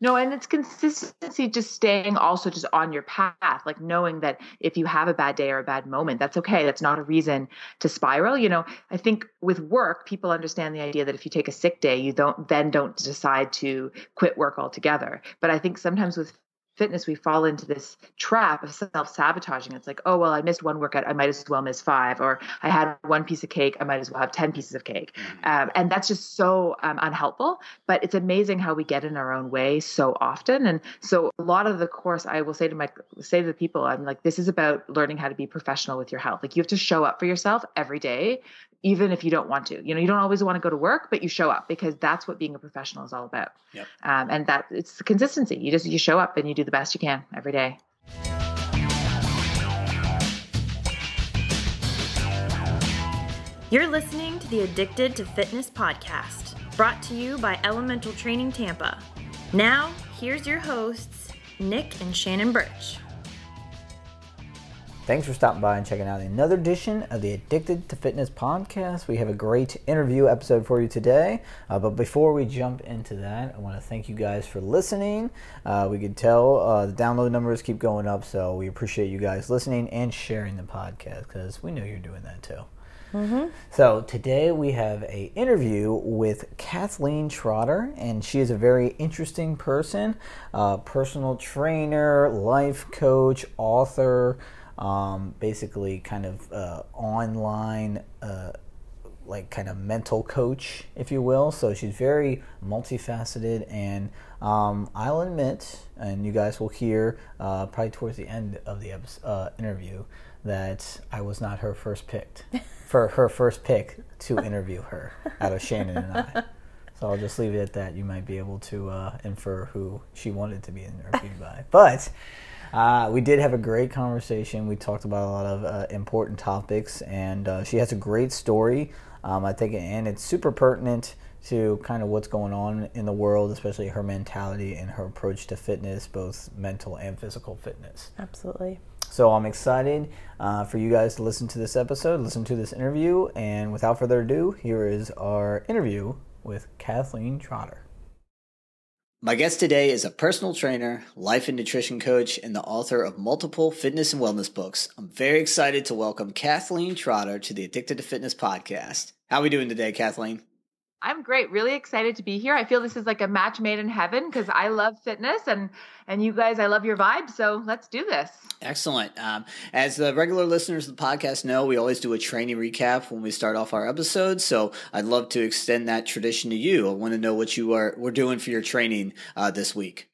No, and it's consistency, just staying also just on your path, like knowing that if you have a bad day or a bad moment, that's okay. That's not a reason to spiral. I think with work, people understand the idea that if you take a sick day, you don't decide to quit work altogether. But I think sometimes with fitness, we fall into this trap of self-sabotaging. It's like, oh, well, I missed one workout, I might as well miss five, or I had one piece of cake, I might as well have 10 pieces of cake. And that's just so unhelpful. But it's amazing how we get in our own way so often. And so a lot of the course, I will say to the people, I'm like, this is about learning how to be professional with your health. Like, you have to show up for yourself every day, even if you don't want to. You don't always want to go to work, but you show up, because that's what being a professional is all about. Yep. And that it's the consistency. You show up and you do the best you can every day. You're listening to the Addicted to Fitness podcast, brought to you by Elemental Training Tampa. Now, here's your hosts, Nick and Shannon Birch. Thanks for stopping by and checking out another edition of the Addicted to Fitness podcast. We have a great interview episode for you today. But before we jump into that, I want to thank you guys for listening. We can tell the download numbers keep going up, so we appreciate you guys listening and sharing the podcast, because we know you're doing that too. Mm-hmm. So today we have an interview with Kathleen Trotter, and she is a very interesting person, personal trainer, life coach, author, basically kind of online like kind of mental coach, if you will. So she's very multifaceted, and I'll admit, and you guys will hear probably towards the end of the interview, that I was not her first pick to interview her out of Shannon and I. So I'll just leave it at that. You might be able to infer who she wanted to be interviewed by. But we did have a great conversation. We talked about a lot of important topics, and she has a great story, I think, and it's super pertinent to kind of what's going on in the world, especially her mentality and her approach to fitness, both mental and physical fitness. Absolutely. So I'm excited for you guys to listen to this episode, listen to this interview, and without further ado, here is our interview with Kathleen Trotter. My guest today is a personal trainer, life and nutrition coach, and the author of multiple fitness and wellness books. I'm very excited to welcome Kathleen Trotter to the Addicted to Fitness podcast. How are we doing today, Kathleen? I'm great. Really excited to be here. I feel this is like a match made in heaven, because I love fitness, and you guys, I love your vibe. So let's do this. Excellent. As the regular listeners of the podcast know, we always do a training recap when we start off our episodes. So I'd love to extend that tradition to you. I want to know what we're doing for your training this week.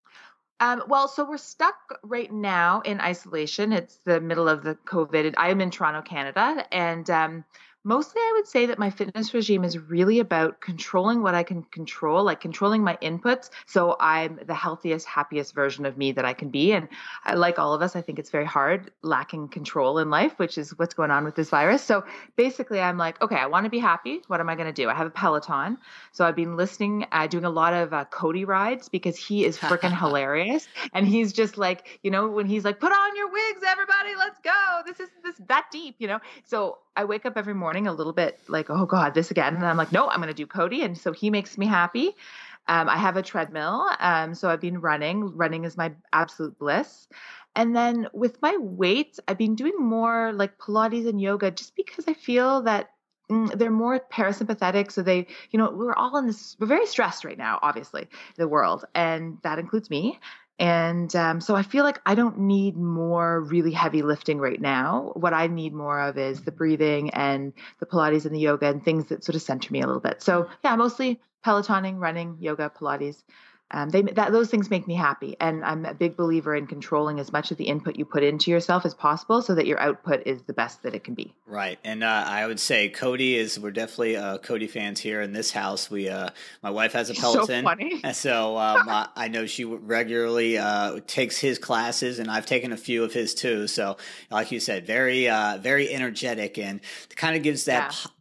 So we're stuck right now in isolation. It's the middle of the COVID. I am in Toronto, Canada, and mostly I would say that my fitness regime is really about controlling what I can control, like controlling my inputs, so I'm the healthiest, happiest version of me that I can be. And like all of us, I think it's very hard lacking control in life, which is what's going on with this virus. So basically I'm like, okay, I want to be happy. What am I going to do? I have a Peloton. So I've been doing a lot of Cody rides, because he is freaking hilarious. And he's just like, when he's like, put on your wigs, everybody, let's go. This isn't that deep, So I wake up every morning a little bit like, oh God, this again. And I'm like, no, I'm going to do Cody. And so he makes me happy. I have a treadmill. So I've been running. Running is my absolute bliss. And then with my weights, I've been doing more like Pilates and yoga, just because I feel that they're more parasympathetic. So we're very stressed right now, obviously, the world. And that includes me. And so I feel like I don't need more really heavy lifting right now. What I need more of is the breathing and the Pilates and the yoga and things that sort of center me a little bit. So yeah, mostly Pelotoning, running, yoga, Pilates. Those things make me happy. And I'm a big believer in controlling as much of the input you put into yourself as possible, so that your output is the best that it can be. Right. And I would say we're definitely Cody fans here in this house. My wife has a Peloton. So funny. So I know she regularly takes his classes, and I've taken a few of his too. So like you said, very, very energetic, and kind of gives that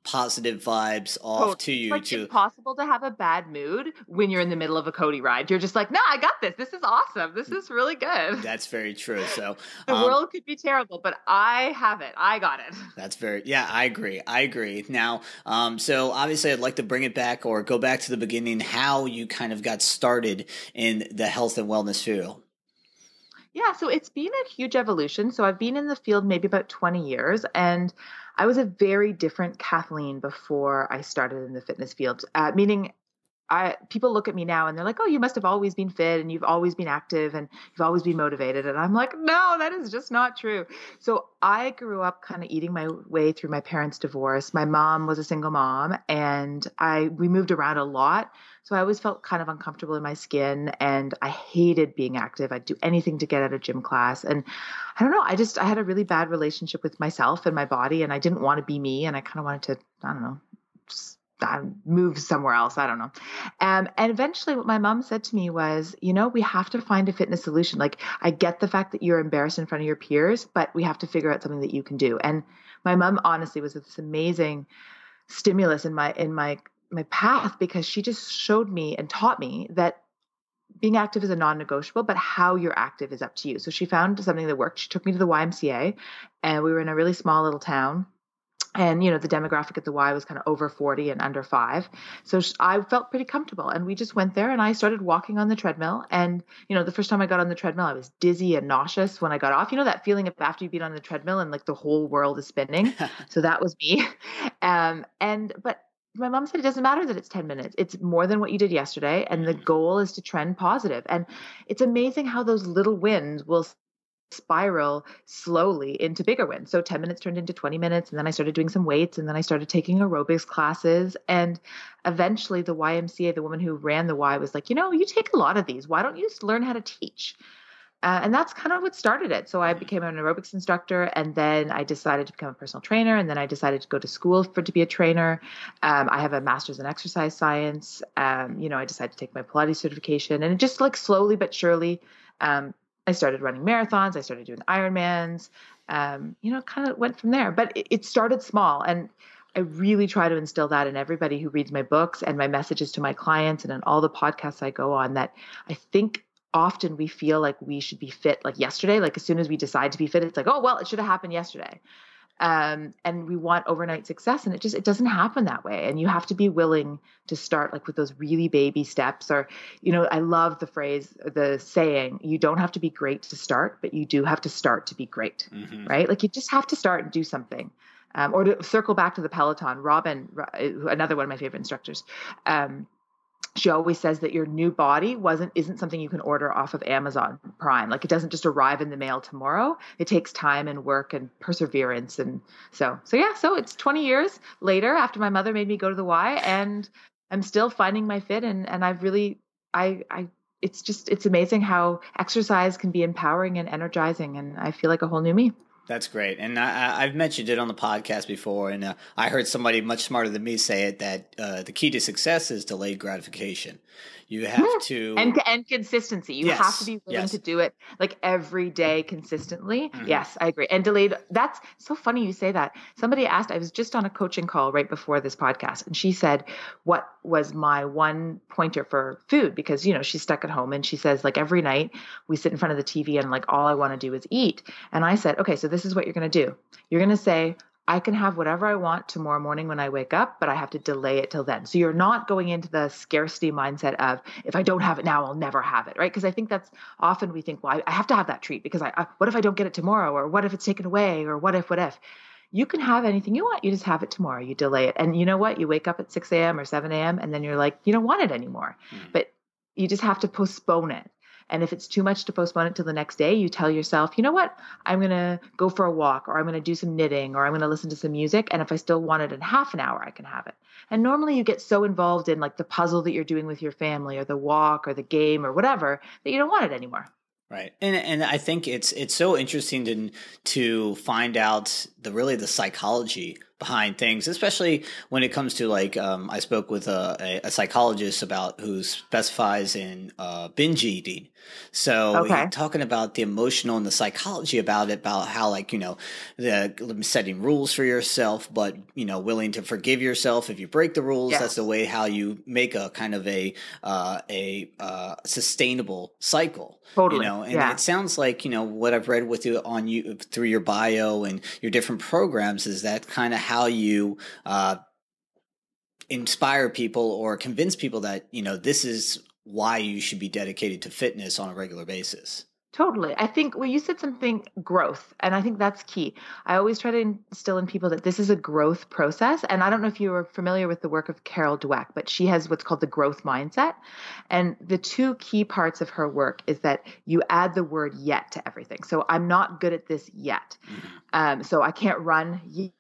positive vibes off to you. It's impossible to have a bad mood when you're in the middle of a Cody ride. You're just like, no, I got this. This is awesome. This is really good. That's very true. So the world could be terrible, but I have it. I got it. That's I agree. Now, so obviously I'd like to bring it back or go back to the beginning, how you kind of got started in the health and wellness field. Yeah, so it's been a huge evolution. So I've been in the field maybe about 20 years, and I was a very different Kathleen before I started in the fitness field, meaning people look at me now and they're like, oh, you must have always been fit and you've always been active and you've always been motivated. And I'm like, no, that is just not true. So I grew up kind of eating my way through my parents' divorce. My mom was a single mom and we moved around a lot. So I always felt kind of uncomfortable in my skin and I hated being active. I'd do anything to get out of gym class. And I don't know, I had a really bad relationship with myself and my body and I didn't want to be me. And I kind of wanted to, I don't know, just move somewhere else. I don't know. And eventually what my mom said to me was, we have to find a fitness solution. Like, I get the fact that you're embarrassed in front of your peers, but we have to figure out something that you can do. And my mom honestly was this amazing stimulus in my path, because she just showed me and taught me that being active is a non-negotiable, but how you're active is up to you. So she found something that worked. She took me to the YMCA, and we were in a really small little town. And, the demographic at the Y was kind of over 40 and under 5. So I felt pretty comfortable. And we just went there and I started walking on the treadmill. And, the first time I got on the treadmill, I was dizzy and nauseous when I got off. That feeling of after you've been on the treadmill and like the whole world is spinning. So that was me. But my mom said it doesn't matter that it's 10 minutes. It's more than what you did yesterday. And the goal is to trend positive. And it's amazing how those little wins will spiral slowly into bigger wins. So 10 minutes turned into 20 minutes. And then I started doing some weights, and then I started taking aerobics classes. And eventually the YMCA, the woman who ran the Y, was like, you take a lot of these. Why don't you just learn how to teach? And that's kind of what started it. So I became an aerobics instructor, and then I decided to become a personal trainer. And then I decided to go to school to be a trainer. I have a master's in exercise science. I decided to take my Pilates certification, and it just like slowly but surely, I started running marathons. I started doing Ironmans, kind of went from there. But it started small. And I really try to instill that in everybody who reads my books and my messages to my clients and in all the podcasts I go on, that I think often we feel like we should be fit like yesterday. Like as soon as we decide to be fit, it's like, oh, well, it should have happened yesterday. And we want overnight success, and it doesn't happen that way. And you have to be willing to start like with those really baby steps, or, I love the saying, you don't have to be great to start, but you do have to start to be great, right? Like you just have to start and do something. Or to circle back to the Peloton, Robin, another one of my favorite instructors, she always says that your new body isn't something you can order off of Amazon Prime. Like it doesn't just arrive in the mail tomorrow. It takes time and work and perseverance. And so it's 20 years later after my mother made me go to the Y, and I'm still finding my fit. And I've really, it's amazing how exercise can be empowering and energizing. And I feel like a whole new me. That's great. And I've mentioned it on the podcast before, and I heard somebody much smarter than me say it, that the key to success is delayed gratification. You have to... And consistency. You have to be willing to do it like every day consistently. Mm-hmm. Yes, I agree. And delayed, that's so funny you say that. Somebody asked, I was just on a coaching call right before this podcast, and she said, what was my one pointer for food? Because, she's stuck at home, and she says, like every night we sit in front of the TV and like all I want to do is eat. And I said, okay, so this is what you're going to do. You're going to say, I can have whatever I want tomorrow morning when I wake up, but I have to delay it till then. So you're not going into the scarcity mindset of, if I don't have it now, I'll never have it, right? Because I think that's often we think, well, I have to have that treat because what if I don't get it tomorrow? Or what if it's taken away? Or what if? You can have anything you want. You just have it tomorrow. You delay it. And you know what? You wake up at 6 a.m. or 7 a.m. and then you're like, you don't want it anymore. But you just have to postpone it. And if it's too much to postpone it till the next day, you tell yourself, you know what, I'm going to go for a walk, or I'm going to do some knitting, or I'm going to listen to some music. And if I still want it in half an hour, I can have it. And normally you get so involved in like the puzzle that you're doing with your family, or the walk, or the game, or whatever, that you don't want it anymore. Right. And I think it's so interesting to find out the psychology behind things, especially when it comes to like, I spoke with a psychologist about who specifies in binge eating. So Okay. he's talking about the emotional and the psychology about it, about how like, the setting rules for yourself, but, willing to forgive yourself if you break the rules. Yes. That's the way how you make a kind of a sustainable cycle. Totally. And Yeah. it sounds like, what I've read with you on you through your bio and your different programs is that kind of how you inspire people or convince people that, this is why you should be dedicated to fitness on a regular basis. Totally. I think you said something growth, and I think that's key. I always try to instill in people that this is a growth process. And I don't know if you are familiar with the work of Carol Dweck, but she has what's called the growth mindset. And the two key parts of her work is that you add the word yet to everything. So I'm not good at this yet. So I can't run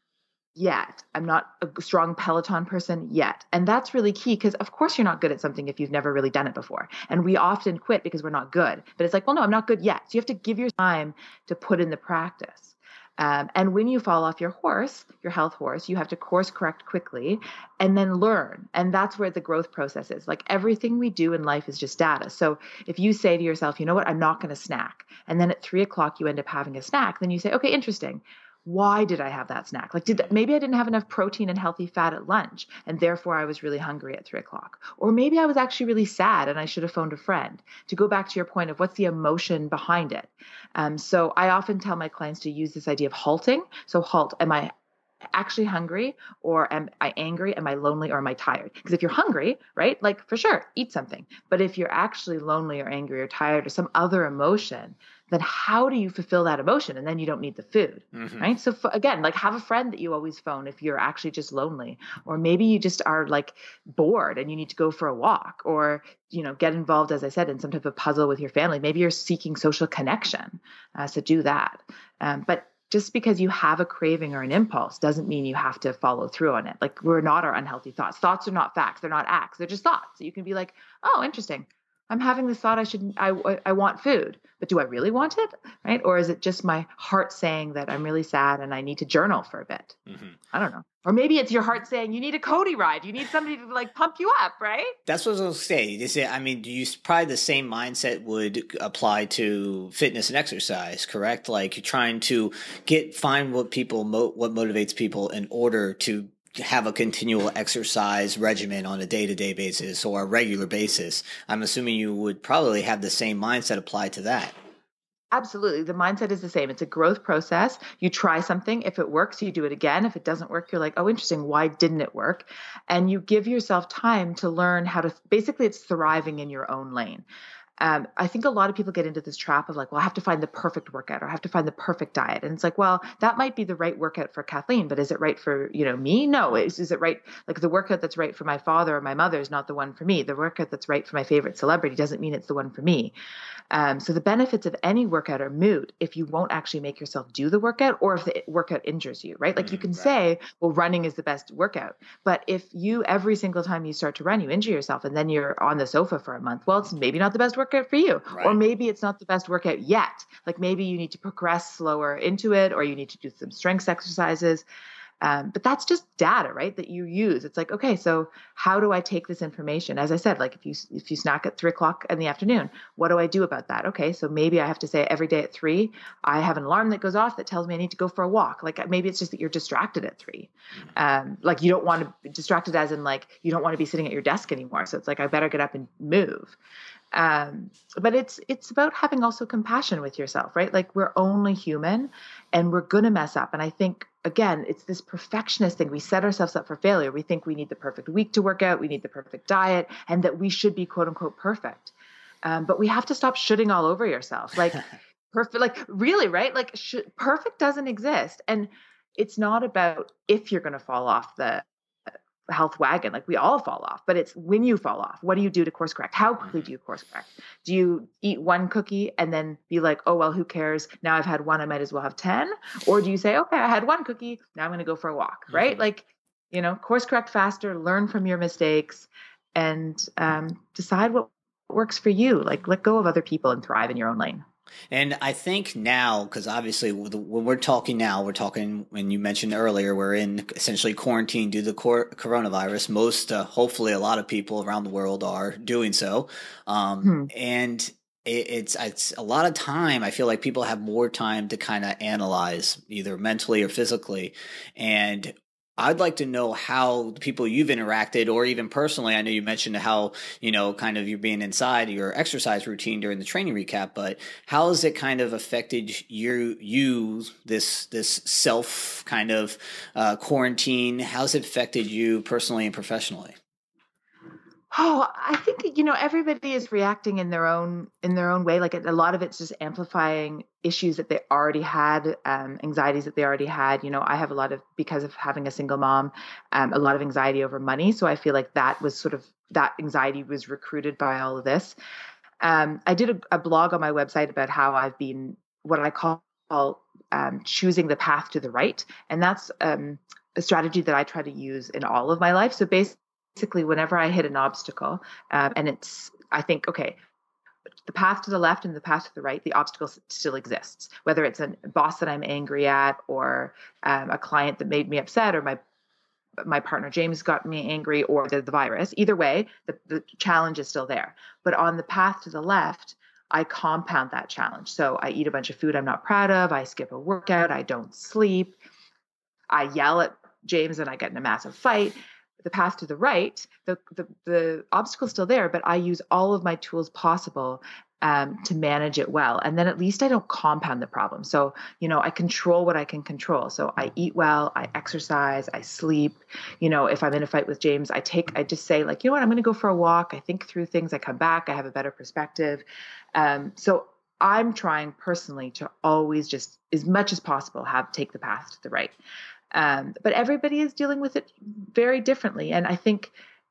yet. I'm not a strong Peloton person yet. And that's really key because of course you're not good at something if you've never really done it before. And we often quit because we're not good. But it's like, well, no, I'm not good yet. So you have to give your time to put in the practice. And when you fall off your horse, your health horse, you have to course correct quickly and then learn. And that's where the growth process is. Like everything we do in life is just data. So if you say to yourself, you know what, I'm not going to snack. And then at 3:00 you end up having a snack. Then you say, okay, interesting. Why did I have that snack? Like, maybe I didn't have enough protein and healthy fat at lunch, and therefore I was really hungry at 3:00. Or maybe I was actually really sad and I should have phoned a friend. To go back to your point of what's the emotion behind it. So I often tell my clients to use this idea of halting. So halt, am I actually hungry or am I angry? Am I lonely or am I tired? Because if you're hungry, right, like for sure, eat something. But if you're actually lonely or angry or tired or some other emotion, then how do you fulfill that emotion? And then you don't need the food, right? So again, like have a friend that you always phone if you're actually just lonely, or maybe you just are like bored and you need to go for a walk, or, get involved, as I said, in some type of puzzle with your family. Maybe you're seeking social connection. So do that. But just because you have a craving or an impulse doesn't mean you have to follow through on it. Like we're not our unhealthy thoughts. Thoughts are not facts. They're not acts. They're just thoughts. So you can be like, oh, interesting. I'm having this thought I want food, but do I really want it? Right. Or is it just my heart saying that I'm really sad and I need to journal for a bit? I don't know. Or maybe it's your heart saying you need a Cody ride. You need somebody to like pump you up, right? That's what I was going to say. Do you probably the same mindset would apply to fitness and exercise, correct? Like you're trying to find what motivates people in order to have a continual exercise regimen on a day-to-day basis or a regular basis. I'm assuming you would probably have the same mindset applied to that. Absolutely. The mindset is the same. It's a growth process. You try something. If it works, you do it again. If it doesn't work, you're like, oh, interesting. Why didn't it work? And you give yourself time to learn how to, basically it's thriving in your own lane. I think a lot of people get into this trap of like, well, I have to find the perfect workout or I have to find the perfect diet. And it's like, well, that might be the right workout for Kathleen, but is it right for, me? No. Is it right? Like the workout that's right for my father or my mother is not the one for me. The workout that's right for my favorite celebrity doesn't mean it's the one for me. So the benefits of any workout are moot if you won't actually make yourself do the workout or if the workout injures you, right? Like you can say, well, running is the best workout. But if you, every single time you start to run, you injure yourself and then you're on the sofa for a month, well, it's maybe not the best workout for you. Right. Or maybe it's not the best workout yet. Like maybe you need to progress slower into it, or you need to do some strength exercises. But that's just data, right? That you use. It's like, okay, so how do I take this information? As I said, like if you snack at 3:00 in the afternoon, what do I do about that? Okay, so maybe I have to say every day at 3, I have an alarm that goes off that tells me I need to go for a walk. Like maybe it's just that you're distracted at 3. Like you don't want to be distracted as in like, you don't want to be sitting at your desk anymore. So it's like, I better get up and move. But it's about having also compassion with yourself, right? Like we're only human and we're going to mess up. And I think, again, it's this perfectionist thing. We set ourselves up for failure. We think we need the perfect week to work out. We need the perfect diet and that we should be quote unquote perfect. But we have to stop shitting all over yourself. Like perfect, like really, right? Like perfect doesn't exist. And it's not about if you're going to fall off the health wagon. Like we all fall off, but it's when you fall off, what do you do to course correct? How quickly do you course correct? Do you eat one cookie and then be like, oh, well, who cares? Now I've had one, I might as well have 10. Or do you say, okay, I had one cookie. Now I'm going to go for a walk, right? Like, course correct faster, learn from your mistakes and decide what works for you. Like let go of other people and thrive in your own lane. And I think now, because obviously when we're talking now, we're talking, when you mentioned earlier, we're in essentially quarantine due to the coronavirus. Most, hopefully a lot of people around the world are doing so. And it's a lot of time. I feel like people have more time to kind of analyze either mentally or physically. And I'd like to know how the people you've interacted, or even personally, I know you mentioned how, kind of you're being inside your exercise routine during the training recap, but how has it kind of affected this self kind of quarantine? How's it affected you personally and professionally? Oh, I think, everybody is reacting in their own way. Like a lot of it's just amplifying issues that they already had, anxieties that they already had. I have because of having a single mom, a lot of anxiety over money. So I feel like that anxiety was recruited by all of this. I did a blog on my website about how I've been what I call choosing the path to the right. And that's a strategy that I try to use in all of my life. So basically, whenever I hit an obstacle, and I think, okay, the path to the left and the path to the right, the obstacle still exists. Whether it's a boss that I'm angry at, or a client that made me upset, or my partner James got me angry, or the virus. Either way, the challenge is still there. But on the path to the left, I compound that challenge. So I eat a bunch of food I'm not proud of. I skip a workout. I don't sleep. I yell at James and I get in a massive fight. The path to the right, the obstacle's still there, but I use all of my tools possible to manage it well. And then at least I don't compound the problem. So, I control what I can control. So I eat well, I exercise, I sleep. If I'm in a fight with James, I just say, like, I'm going to go for a walk. I think through things. I come back. I have a better perspective. So I'm trying personally to always, just as much as possible, take the path to the right. But everybody is dealing with it very differently. And I think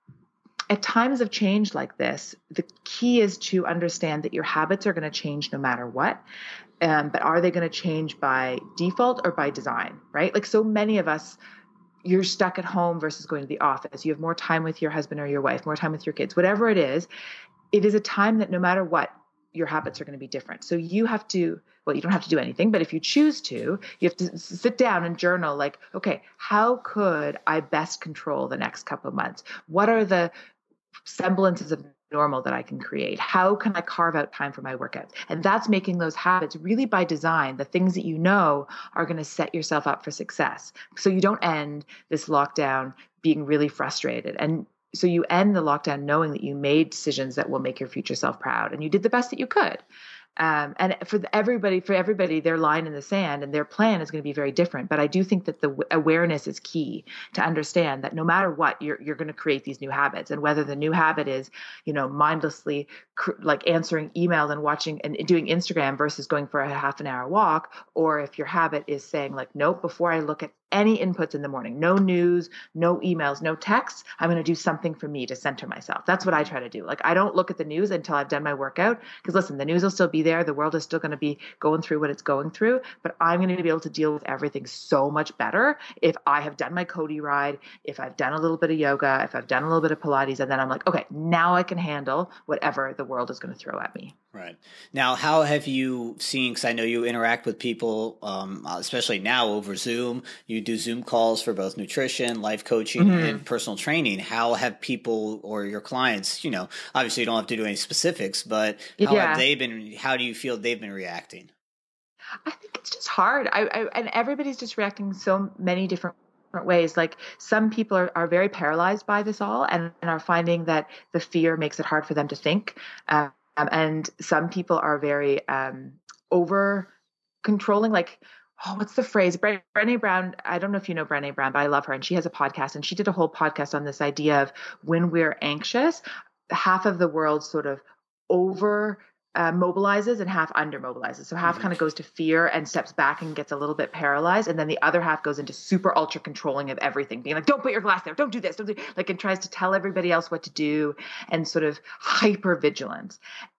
at times of change like this, the key is to understand that your habits are going to change no matter what. But are they going to change by default or by design, right? Like so many of us, you're stuck at home versus going to the office. You have more time with your husband or your wife, more time with your kids, whatever it is a time that no matter what, your habits are going to be different. So you have to, you don't have to do anything, but if you choose to, you have to sit down and journal, like, okay, how could I best control the next couple of months? What are the semblances of normal that I can create? How can I carve out time for my workouts? And that's making those habits really by design, the things that are going to set yourself up for success. So you don't end this lockdown being really frustrated. And so you end the lockdown knowing that you made decisions that will make your future self proud, and you did the best that you could. And for everybody, their line in the sand and their plan is going to be very different. But I do think that the awareness is key to understand that no matter what, you're going to create these new habits. And whether the new habit is, mindlessly like answering emails and watching and doing Instagram versus going for a half an hour walk, or if your habit is saying like, nope, before I look at any inputs in the morning, no news, no emails, no texts, I'm going to do something for me to center myself. That's what I try to do. Like, I don't look at the news until I've done my workout, because listen, the news will still be there. The world is still going to be going through what it's going through, but I'm going to be able to deal with everything so much better if I have done my Cody ride, if I've done a little bit of yoga, if I've done a little bit of Pilates, and then I'm like, okay, now I can handle whatever the world is going to throw at me. Right. Now, how have you seen, because I know you interact with people, especially now over Zoom, you do Zoom calls for both nutrition, life coaching, and personal training. How have people or your clients, obviously you don't have to do any specifics, but how do you feel they've been reacting? I think it's just hard. And everybody's just reacting so many different ways. Like some people are very paralyzed by this all and are finding that the fear makes it hard for them to think. And some people are very over controlling, like, what's the phrase? Brené Brown. I don't know if you know Brené Brown, but I love her. And she has a podcast, and she did a whole podcast on this idea of when we're anxious, half of the world sort of over mobilizes and half under mobilizes. So half kind of goes to fear and steps back and gets a little bit paralyzed. And then the other half goes into super ultra controlling of everything, being like, don't put your glass there. Don't do this. Don't do like, and tries to tell everybody else what to do, and sort of hyper vigilance.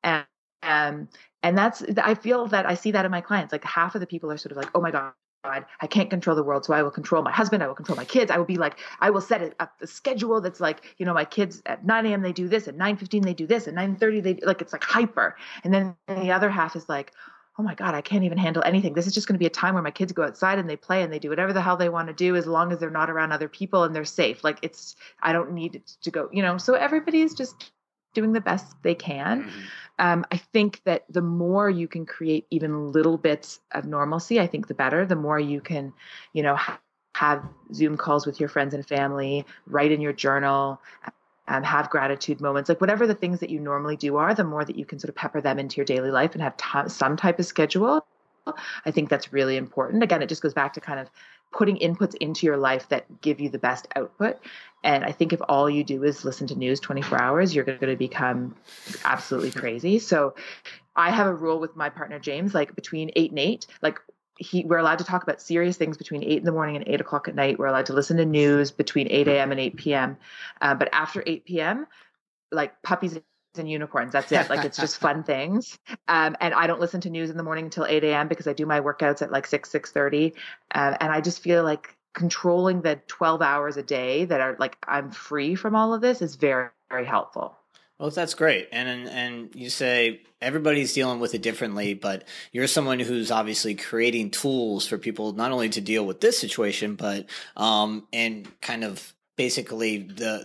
And that's, I feel that I see that in my clients. Like half of the people are sort of like, oh my God, I can't control the world. So I will control my husband. I will control my kids. I will be like, I will set up a schedule that's like, my kids at 9 a.m. they do this, at 9:15 they do this, at 9:30 they like, it's like hyper. And then the other half is like, oh my God, I can't even handle anything. This is just going to be a time where my kids go outside and they play and they do whatever the hell they want to do, as long as they're not around other people and they're safe. Like I don't need it to go, so everybody is just doing the best they can. I think that the more you can create even little bits of normalcy, I think the better. The more you can, have Zoom calls with your friends and family, write in your journal, have gratitude moments, like whatever the things that you normally do are, the more that you can sort of pepper them into your daily life and have some type of schedule. I think that's really important. Again, it just goes back to kind of putting inputs into your life that give you the best output. And I think if all you do is listen to news 24 hours, you're going to become absolutely crazy. So I have a rule with my partner, James, like between 8 and 8, like we're allowed to talk about serious things between 8 in the morning and 8 o'clock at night. We're allowed to listen to news between 8 a.m. and 8 p.m. But after 8 p.m., like puppies and unicorns, that's it. Like it's just fun things. And I don't listen to news in the morning until 8 a.m. because I do my workouts at like 6:30. And I just feel like controlling the 12 hours a day that are like I'm free from all of this is very, very helpful. Well, that's great. And you say everybody's dealing with it differently, but you're someone who's obviously creating tools for people not only to deal with this situation, but and kind of basically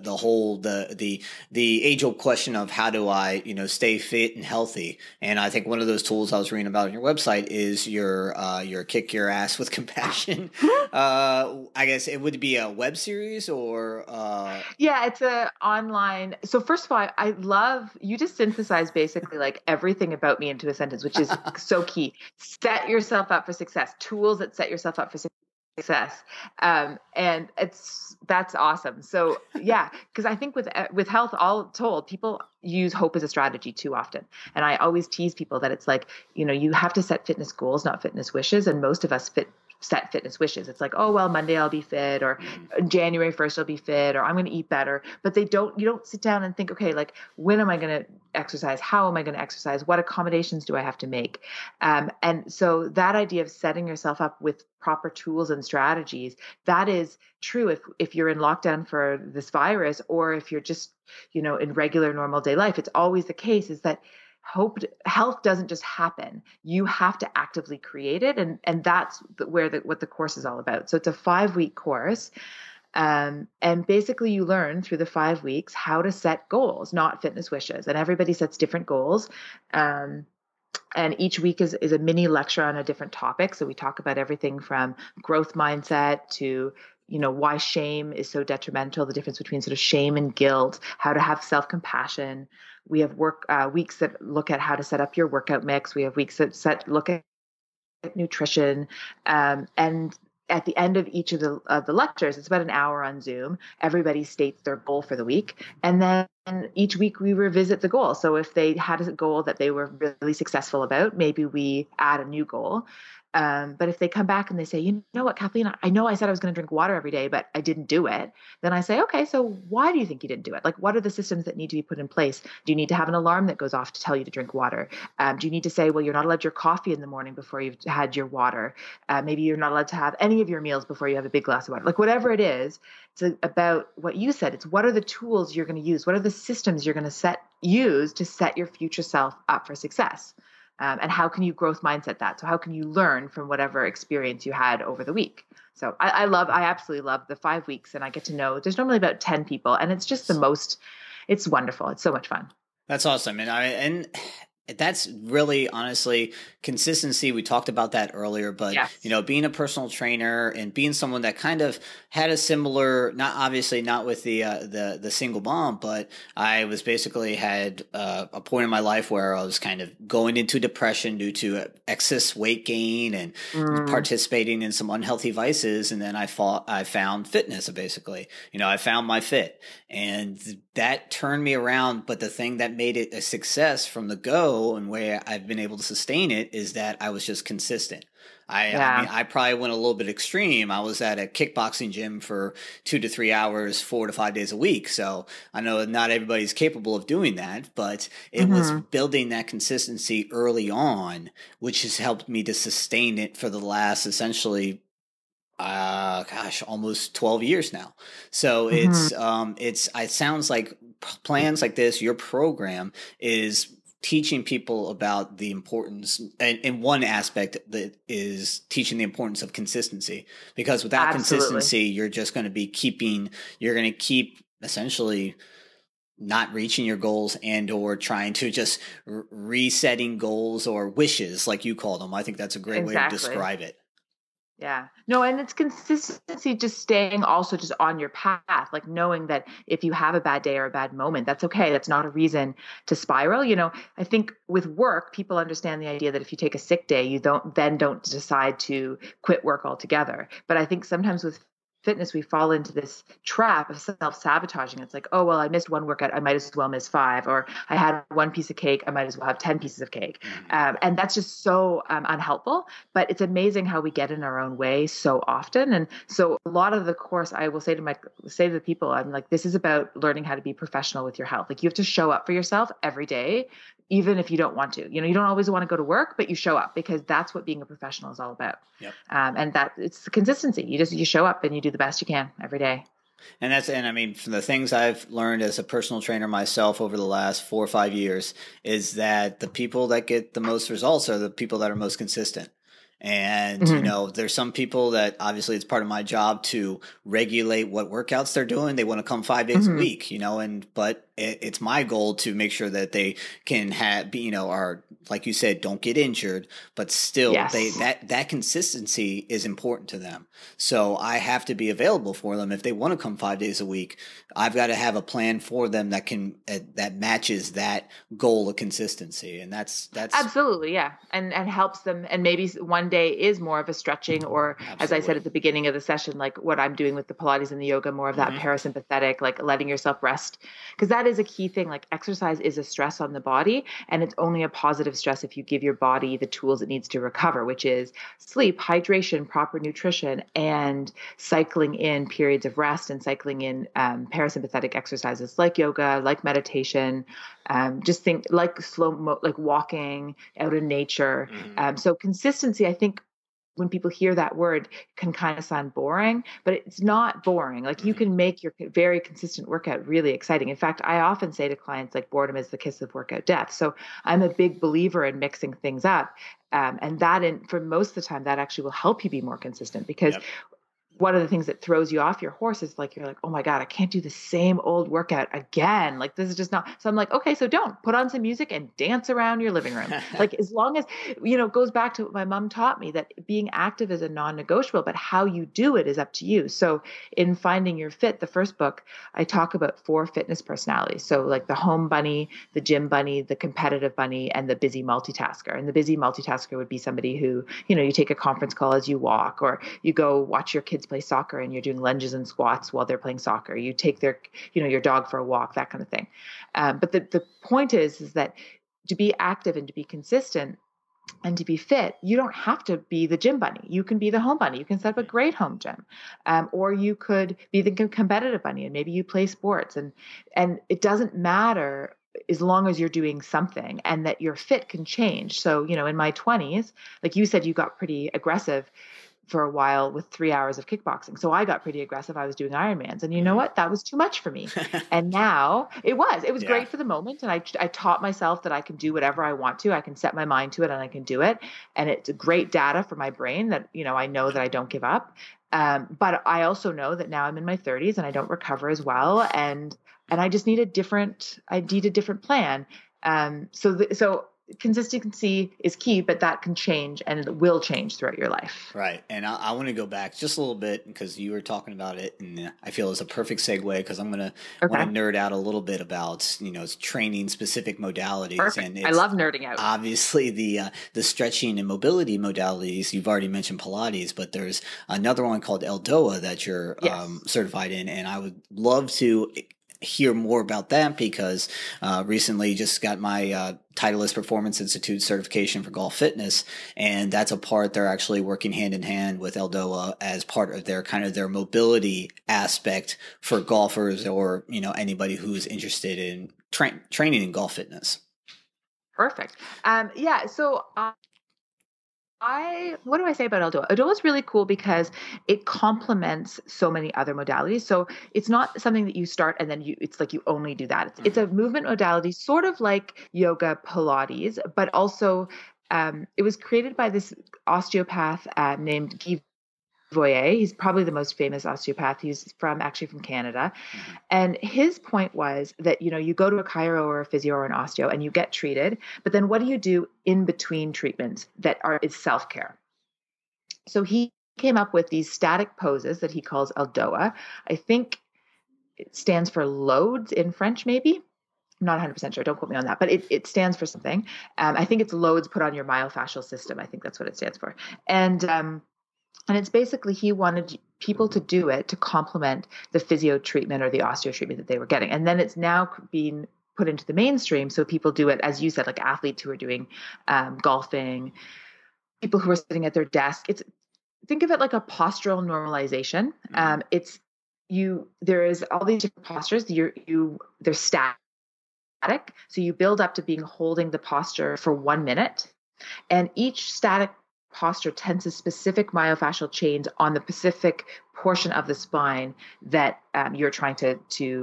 the age old question of how do I, stay fit and healthy. And I think one of those tools I was reading about on your website is your Kick Your Ass with Compassion. I guess it would be a web series or yeah, it's a online. So first of all, I love you just synthesize basically like everything about me into a sentence, which is so key. Set yourself up for success. Tools that set yourself up for success. And that's awesome. So yeah, because I think with health, all told, people use hope as a strategy too often. And I always tease people that it's like, you have to set fitness goals, not fitness wishes. And most of us set fitness wishes. It's like, oh, well, Monday I'll be fit, or January 1st I'll be fit, or I'm going to eat better. But you don't sit down and think, okay, like when am I going to exercise? How am I going to exercise? What accommodations do I have to make? And so that idea of setting yourself up with proper tools and strategies, that is true if you're in lockdown for this virus, or if you're just, in regular normal day life. It's always the case is that health doesn't just happen. You have to actively create it. And that's what the course is all about. So it's a 5-week course. And basically you learn through the 5 weeks how to set goals, not fitness wishes. And everybody sets different goals. And each week is a mini lecture on a different topic. So we talk about everything from growth mindset to, why shame is so detrimental, the difference between sort of shame and guilt, how to have self-compassion. We have weeks that look at how to set up your workout mix. We have weeks that look at nutrition. And at the end of each of the lectures, it's about an hour on Zoom. Everybody states their goal for the week. And then each week we revisit the goal. So if they had a goal that they were really successful about, maybe we add a new goal. But if they come back and they say, you know what, Kathleen, I know I said I was going to drink water every day, but I didn't do it. Then I say, okay, so why do you think you didn't do it? Like, what are the systems that need to be put in place? Do you need to have an alarm that goes off to tell you to drink water? Do you need to say, well, you're not allowed your coffee in the morning before you've had your water? Maybe you're not allowed to have any of your meals before you have a big glass of water. Like whatever it is, it's about what you said. It's what are the tools you're going to use? What are the systems you're going to use to set your future self up for success? And how can you growth mindset that? So how can you learn from whatever experience you had over the week? So I absolutely love the 5 weeks, and I get to know there's normally about 10 people, and it's just it's wonderful. It's so much fun. That's awesome. And that's really honestly consistency. We talked about that earlier, but yes. Being a personal trainer and being someone that kind of had a similar, not with the single mom, but I was basically had a point in my life where I was kind of going into depression due to excess weight gain and participating in some unhealthy vices. And then I found fitness basically, I found my fit, and that turned me around. But the thing that made it a success from the go and where I've been able to sustain it is that I was just consistent. I probably went a little bit extreme. I was at a kickboxing gym for 2 to 3 hours, 4 to 5 days a week. So I know not everybody's capable of doing that, but it was building that consistency early on, which has helped me to sustain it for the last essentially almost 12 years now. So it sounds like plans like this, your program is teaching people about the importance, and one aspect that is teaching the importance of consistency, because without Absolutely. consistency, you're just going to be you're going to keep essentially not reaching your goals and or trying to just resetting goals or wishes, like you call them. I think that's a great way to describe it. Yeah. No, and it's consistency, just staying also just on your path, like knowing that if you have a bad day or a bad moment, that's okay. That's not a reason to spiral. I think with work, people understand the idea that if you take a sick day, you don't decide to quit work altogether. But I think sometimes with fitness, we fall into this trap of self-sabotaging. It's like, oh, well, I missed one workout, I might as well miss 5, or I had one piece of cake, I might as well have 10 pieces of cake. And that's just so unhelpful, but it's amazing how we get in our own way so often. And so a lot of the course, I will say to the people, I'm like, this is about learning how to be professional with your health. Like, you have to show up for yourself every day, even if you don't want to. You don't always want to go to work, but you show up, because that's what being a professional is all about. Yep. And that it's the consistency. You show up and you do the best you can every day. And I mean, from the things I've learned as a personal trainer myself over the last 4 or 5 years, is that the people that get the most results are the people that are most consistent. And, there's some people that obviously it's part of my job to regulate what workouts they're doing. They want to come 5 days a week, but it's my goal to make sure that they can are, like you said, don't get injured, but still that consistency is important to them. So I have to be available for them. If they want to come 5 days a week, I've got to have a plan for them that matches that goal of consistency. And that's absolutely. Yeah. And helps them. And maybe one day is more of a stretching, or absolutely, as I said at the beginning of the session, like what I'm doing with the Pilates and the yoga, more of that parasympathetic, like letting yourself rest. Because that is a key thing. Like, exercise is a stress on the body, and it's only a positive stress if you give your body the tools it needs to recover, which is sleep, hydration, proper nutrition, and cycling in periods of rest, and cycling in parasympathetic exercises like yoga, like meditation, just think like like walking out in nature. So consistency, I think, when people hear that word, can kind of sound boring, but it's not boring. Like, you can make your very consistent workout really exciting. In fact, I often say to clients, like, boredom is the kiss of workout death. So I'm a big believer in mixing things up. And for most of the time, that actually will help you be more consistent, because one of the things that throws you off your horse is like, you're like, oh my God, I can't do the same old workout again. Like, this is just not. So I'm like, okay, so don't put on some music and dance around your living room. Like, as long as, it goes back to what my mom taught me, that being active is a non-negotiable, but how you do it is up to you. So in Finding Your Fit, the first book, I talk about 4 fitness personalities. So like the home bunny, the gym bunny, the competitive bunny, and the busy multitasker. And the busy multitasker would be somebody who, you take a conference call as you walk, or you go watch your kids play soccer and you're doing lunges and squats while they're playing soccer. You take your dog for a walk, that kind of thing. But the point is that to be active and to be consistent and to be fit, you don't have to be the gym bunny. You can be the home bunny. You can set up a great home gym, or you could be the competitive bunny, and maybe you play sports, and it doesn't matter as long as you're doing something, and that your fit can change. So, in my 20s, like you said, you got pretty aggressive for a while with 3 hours of kickboxing. So I got pretty aggressive. I was doing Ironmans, and you know what? That was too much for me. And now it was great for the moment. And I taught myself that I can do whatever I want to. I can set my mind to it and I can do it. And it's great data for my brain that, I know that I don't give up. But I also know that now I'm in my 30s and I don't recover as well. And I just need a different plan. So consistency is key, but that can change, and it will change throughout your life. Right. And I want to go back just a little bit, because you were talking about it, and I feel it's a perfect segue, because I'm going to want to nerd out a little bit about, training specific modalities. Perfect. And I love nerding out. Obviously the stretching and mobility modalities, you've already mentioned Pilates, but there's another one called Eldoa that you're certified in. And I would love to hear more about that, because recently just got my Titleist Performance Institute certification for golf fitness, and that's a part they're actually working hand in hand with Eldoa as part of their their mobility aspect for golfers, or anybody who's interested in training in golf fitness. Perfect. So what do I say about Eldoa? Eldoa is really cool because it complements so many other modalities. So it's not something that you start and then it's like you only do that. It's a movement modality, sort of like yoga, Pilates, but also it was created by this osteopath named Guy Voyer. He's probably the most famous osteopath. He's actually from Canada. And his point was that, you go to a chiro or a physio or an osteo and you get treated, but then what do you do in between treatments is self-care? So he came up with these static poses that he calls Eldoa. I think it stands for loads in French, maybe. I'm not 100% sure. Don't quote me on that, but it stands for something. I think it's loads put on your myofascial system. I think that's what it stands for. And it's basically he wanted people to do it to complement the physio treatment or the osteo treatment that they were getting. And then it's now being put into the mainstream. So people do it, as you said, like athletes who are doing golfing, people who are sitting at their desk. Think of it like a postural normalization. There is all these different postures. They're static. So you build up to holding the posture for 1 minute. And each static posture tenses specific myofascial chains on the specific portion of the spine that you're trying to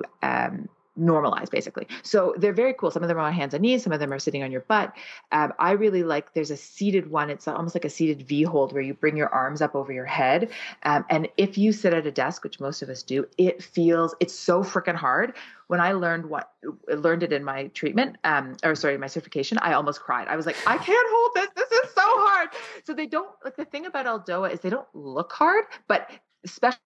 normalize, basically. So they're very cool. Some of them are on hands and knees. Some of them are sitting on your butt. I really like, there's a seated one. It's almost like a seated V hold where you bring your arms up over your head. And if you sit at a desk, which most of us do, it's so freaking hard. When I learned it in my treatment, my certification, I almost cried. I was like, I can't hold this. This is so hard. So the thing about Eldoa is they don't look hard, but especially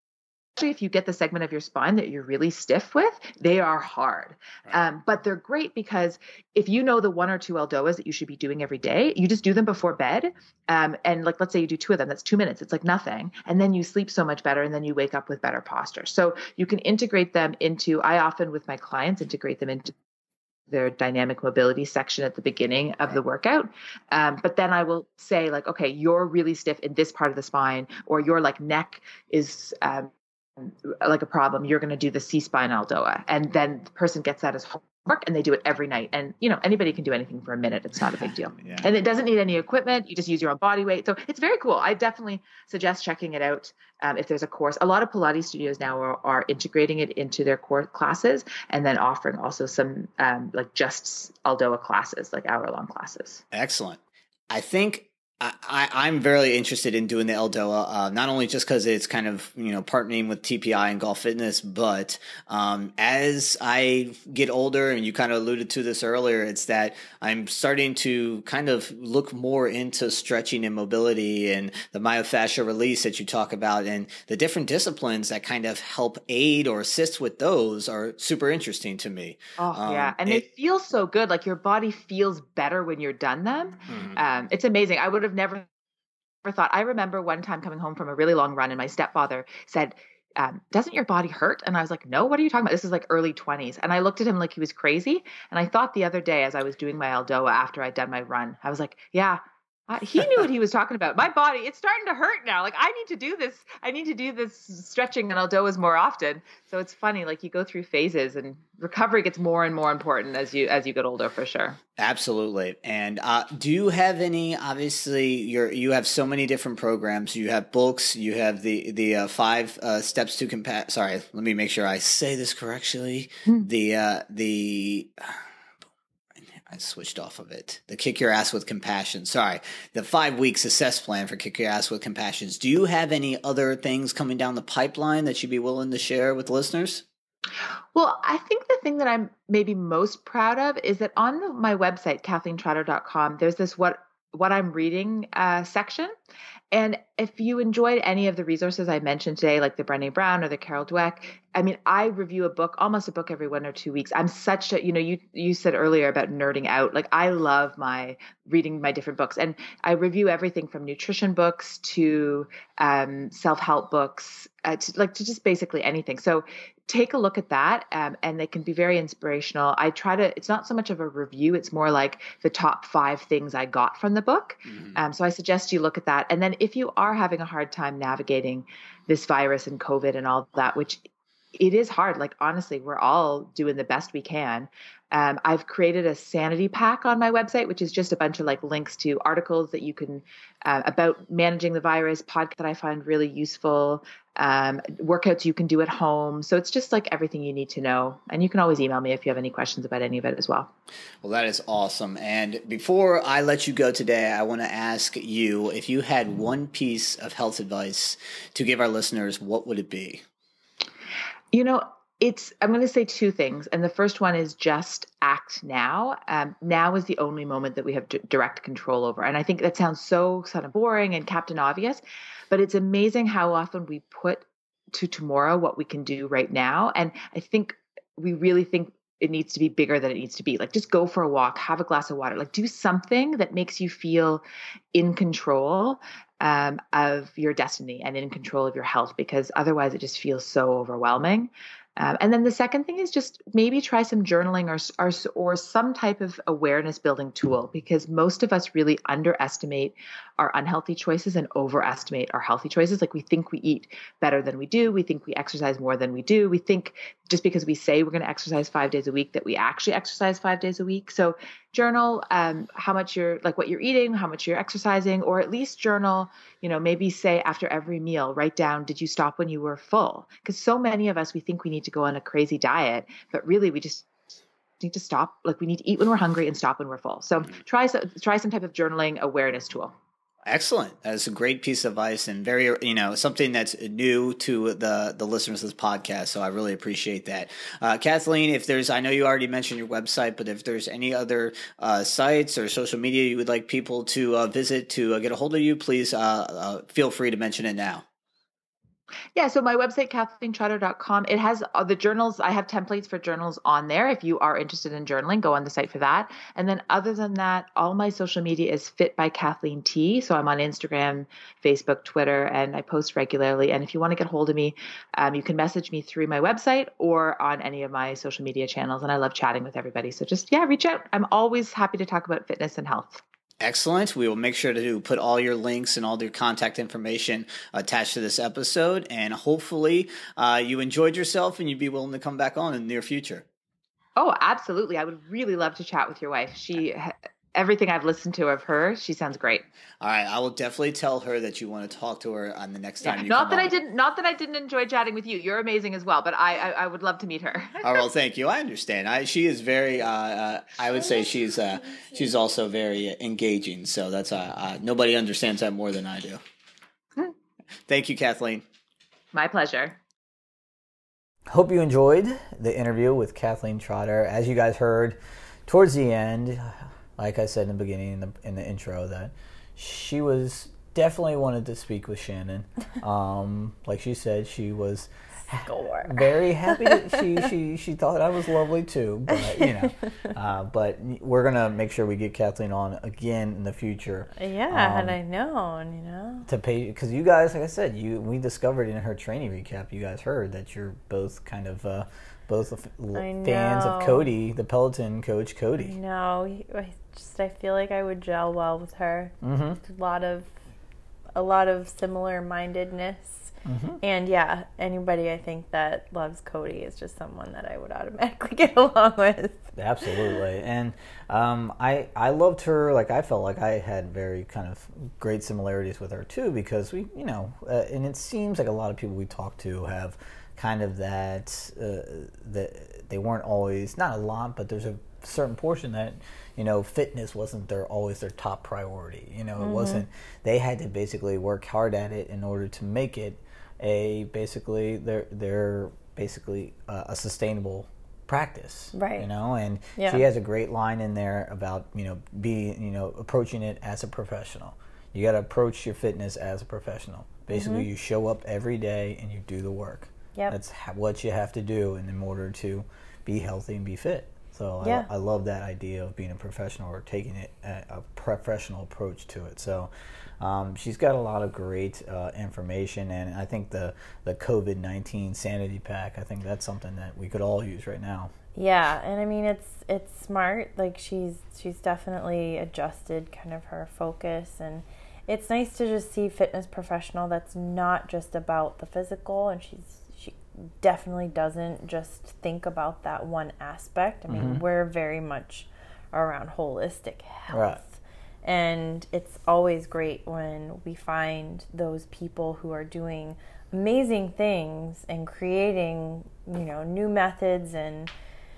if you get the segment of your spine that you're really stiff with, they are hard. Right. But they're great because if you know the 1 or 2 Eldoas that you should be doing every day, you just do them before bed. And let's say you do 2 of them, that's 2 minutes. It's like nothing. And then you sleep so much better. And then you wake up with better posture. So you can integrate them I often with my clients integrate them into their dynamic mobility section at the beginning of the workout. But then I will say like, okay, you're really stiff in this part of the spine, or your neck is, like a problem, you're going to do the C-spine Eldoa. And then the person gets that as homework and they do it every night. And, anybody can do anything for a minute. It's not a big deal. Yeah. And it doesn't need any equipment. You just use your own body weight. So it's very cool. I definitely suggest checking it out. If there's a course, a lot of Pilates studios now are integrating it into their core classes and then offering also some just Eldoa classes, like hour-long classes. Excellent. I think I'm very interested in doing the Eldoa, not only just because it's kind of, partnering with TPI and Golf Fitness, but as I get older, and you kind of alluded to this earlier, it's that I'm starting to kind of look more into stretching and mobility and the myofascial release that you talk about, and the different disciplines that kind of help aid or assist with those are super interesting to me. Oh, yeah. And they feel so good. Like your body feels better when you're done them. Mm-hmm. It's amazing. I would have never thought. I remember one time coming home from a really long run and my stepfather said, doesn't your body hurt? And I was like, no, what are you talking about? This is like early 20s. And I looked at him like he was crazy. And I thought the other day as I was doing my Eldoa after I'd done my run, I was like, yeah, he knew what he was talking about. My body, it's starting to hurt now. Like I need to do this. I need to do this stretching and Eldoas more often. So it's funny, like you go through phases and recovery gets more and more important as you get older, for sure. Absolutely. And do you have any, obviously you have so many different programs, you have books, you have the 5 steps to sorry, let me make sure I say this correctly. I switched off of it. The Kick Your Ass with Compassion. Sorry. The 5-week success plan for Kick Your Ass with Compassion. Do you have any other things coming down the pipeline that you'd be willing to share with listeners? Well, I think the thing that I'm maybe most proud of is that on my website, KathleenTrotter.com, there's this what I'm reading section. And if you enjoyed any of the resources I mentioned today, like the Brené Brown or the Carol Dweck, I mean, I review almost a book every 1 or 2 weeks. I'm such a, you said earlier about nerding out. Like I love reading my different books, and I review everything from nutrition books to self-help books to just basically anything. So take a look at that, and they can be very inspirational. It's not so much of a review. It's more like the top 5 things I got from the book. Mm-hmm. So I suggest you look at that. And then if you are having a hard time navigating this virus and COVID and all that, which it is hard. Like, honestly, we're all doing the best we can. I've created a sanity pack on my website, which is just a bunch of like links to articles that you can about managing the virus, podcast that I find really useful, workouts you can do at home. So it's just like everything you need to know. And you can always email me if you have any questions about any of it as well. Well, that is awesome. And before I let you go today, I want to ask you, if you had one piece of health advice to give our listeners, what would it be? I'm going to say two things. And the first one is just act now. Now is the only moment that we have direct control over. And I think that sounds so kind of boring and Captain Obvious, but it's amazing how often we put to tomorrow what we can do right now. And I think we really think it needs to be bigger than it needs to be. Like, just go for a walk, have a glass of water, like do something that makes you feel in control of your destiny and in control of your health, because otherwise it just feels so overwhelming. And then the second thing is just maybe try some journaling or some type of awareness building tool, because most of us really underestimate our unhealthy choices and overestimate our healthy choices. Like, we think we eat better than we do. We think we exercise more than we do. We think just because we say we're going to exercise 5 days a week that we actually exercise 5 days a week. So journal how much what you're eating, how much you're exercising, or at least journal, maybe say after every meal, write down, did you stop when you were full? Because so many of us, we think we need to go on a crazy diet, but really we just need to stop. Like, we need to eat when we're hungry and stop when we're full. So try some type of journaling awareness tool. Excellent. That's a great piece of advice, and very, something that's new to the listeners of this podcast. So I really appreciate that. Kathleen, I know you already mentioned your website, but if there's any other sites or social media you would like people to visit to get a hold of you, please feel free to mention it now. Yeah, so my website, KathleenTrotter.com, it has the journals. I have templates for journals on there. If you are interested in journaling, go on the site for that. And then other than that, all my social media is Fit by Kathleen T. So I'm on Instagram, Facebook, Twitter, and I post regularly. And if you want to get hold of me, you can message me through my website or on any of my social media channels. And I love chatting with everybody. So just, reach out. I'm always happy to talk about fitness and health. Excellent. We will make sure to put all your links and all your contact information attached to this episode. And hopefully you enjoyed yourself and you'd be willing to come back on in the near future. Oh, absolutely. I would really love to chat with your wife. Everything I've listened to of her, she sounds great. All right. I will definitely tell her that you want to talk to her on the next time you come on. Not that I didn't enjoy chatting with you. You're amazing as well, but I would love to meet her. Oh, well, thank you. I understand. She is very, I would say she's also very engaging. So that's, nobody understands that more than I do. Thank you, Kathleen. My pleasure. Hope you enjoyed the interview with Kathleen Trotter. As you guys heard towards the end, like I said in the beginning, in the intro, that she was definitely wanted to speak with Shannon. Like she said, she was very happy. She thought I was lovely too. But but we're gonna make sure we get Kathleen on again in the future. Yeah, had I known, to pay, because you guys, like I said, we discovered in her training recap, you guys heard that you're both kind of fans of Cody, the Peloton coach, Cody. No, I feel like I would gel well with her. Mm-hmm. A lot of similar mindedness. Mm-hmm. And anybody I think that loves Cody is just someone that I would automatically get along with. Absolutely. And I loved her. Like, I felt like I had very kind of great similarities with her too, because we, and it seems like a lot of people we talk to have kind of that they weren't always, not a lot, but there's a certain portion that fitness wasn't always their top priority. It wasn't, they had to basically work hard at it in order to make it a sustainable practice, right? And she has a great line in there about approaching it as a professional. You got to approach your fitness as a professional. Basically, you show up every day and you do the work. Yep. That's what you have to do in order to be healthy and be fit. So I love that idea of being a professional, or taking it a professional approach to it. So she's got a lot of great information, and I think the COVID-19 sanity pack, I think that's something that we could all use right now. Yeah, and I mean it's smart. Like, she's definitely adjusted kind of her focus, and it's nice to just see fitness professional that's not just about the physical, and she definitely doesn't just think about that one aspect. I mean, we're very much around holistic health. Right. And it's always great when we find those people who are doing amazing things and creating, new methods and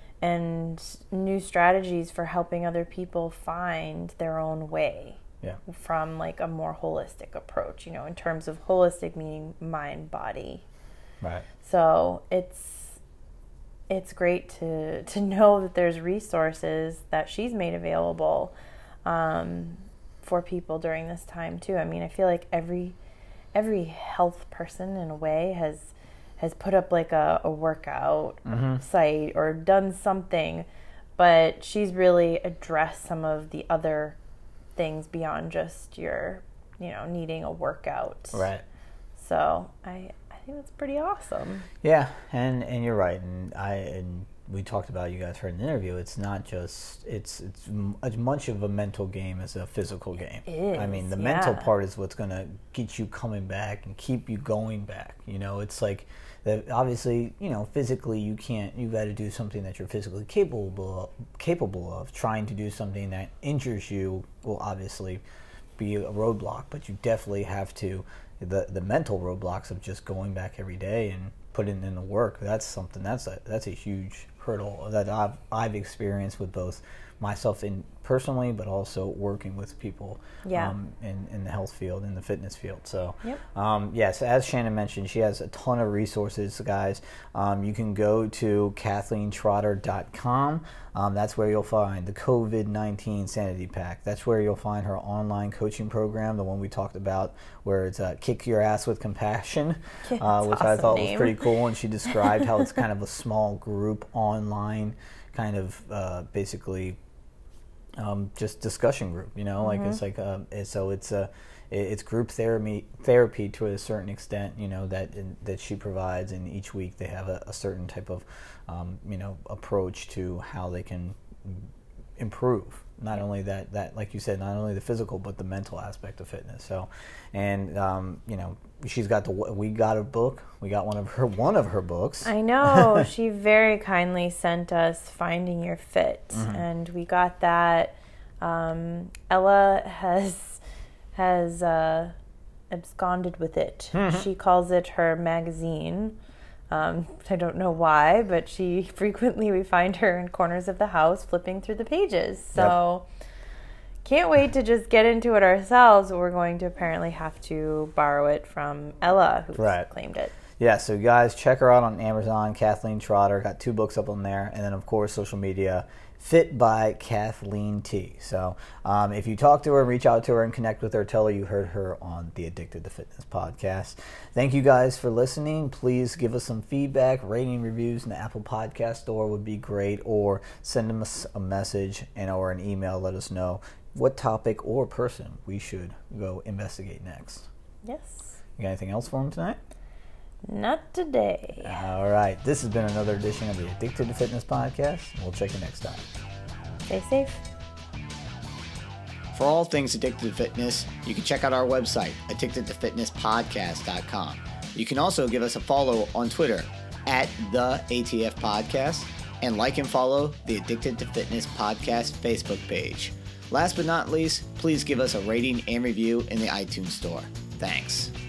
new strategies for helping other people find their own way. Yeah. From like a more holistic approach, in terms of holistic meaning mind, body. Right. So it's great to know that there's resources that she's made available for people during this time too. I mean, I feel like every health person in a way has put up like a workout site or done something, but she's really addressed some of the other things beyond just your, needing a workout. Right. So I think that's pretty awesome. Yeah, and you're right, and we talked about, you guys heard in the interview, it's not just, it's as much of a mental game as a physical game. It is, I mean, the mental part is what's going to get you coming back and keep you going back. It's like, that obviously, physically you got to do something that you're physically capable of. Trying to do something that injures you will obviously be a roadblock, but you definitely have to, the mental roadblocks of just going back every day and putting in the work, that's a huge hurdle that I've experienced with both myself personally, but also working with people in the health field, in the fitness field. So, yes, as Shannon mentioned, she has a ton of resources, guys. You can go to KathleenTrotter.com. That's where you'll find the COVID-19 Sanity Pack. That's where you'll find her online coaching program, the one we talked about, where it's Kick Your Ass with Compassion, which awesome I thought was pretty cool. And she described how it's kind of a small group online kind of basically just discussion group, like it's like so it's group therapy to a certain extent, that she provides, and each week they have a certain type of approach to how they can improve not only that like you said, not only the physical but the mental aspect of fitness. So, and she's got we got a book. We got one of her books. I know. She very kindly sent us Finding Your Fit, and we got that. Ella has absconded with it. She calls it her magazine. I don't know why, but we find her in corners of the house flipping through the pages. So can't wait to just get into it ourselves. We're going to apparently have to borrow it from Ella, who claimed it. Yeah, so guys, check her out on Amazon, Kathleen Trotter. Got 2 books up on there. And then, of course, social media, Fit by Kathleen T. So if you talk to her, reach out to her and connect with her, tell her you heard her on the Addicted to Fitness podcast. Thank you guys for listening. Please give us some feedback, rating, reviews in the Apple Podcast Store would be great, or send us a message or an email. Let us know what topic or person we should go investigate next. Yes. You got anything else for them tonight? Not today. All right. This has been another edition of the Addicted to Fitness podcast. We'll check you next time. Stay safe. For all things Addicted to Fitness, you can check out our website, addictedtofitnesspodcast.com. You can also give us a follow on Twitter at the ATF Podcast, and like and follow the Addicted to Fitness Podcast Facebook page. Last but not least, please give us a rating and review in the iTunes Store. Thanks.